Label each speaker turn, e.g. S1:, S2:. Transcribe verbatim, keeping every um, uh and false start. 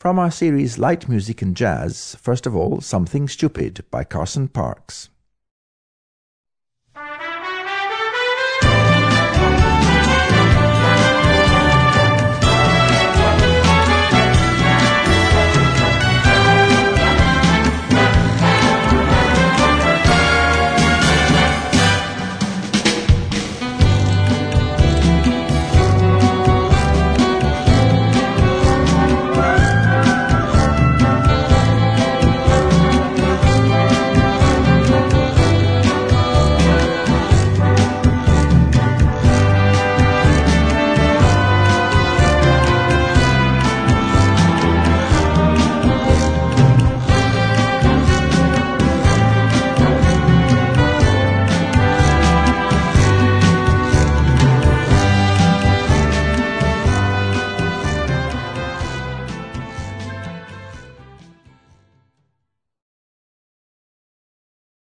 S1: From our series Light Music and Jazz, first of all, Something Stupid by Carson Parks.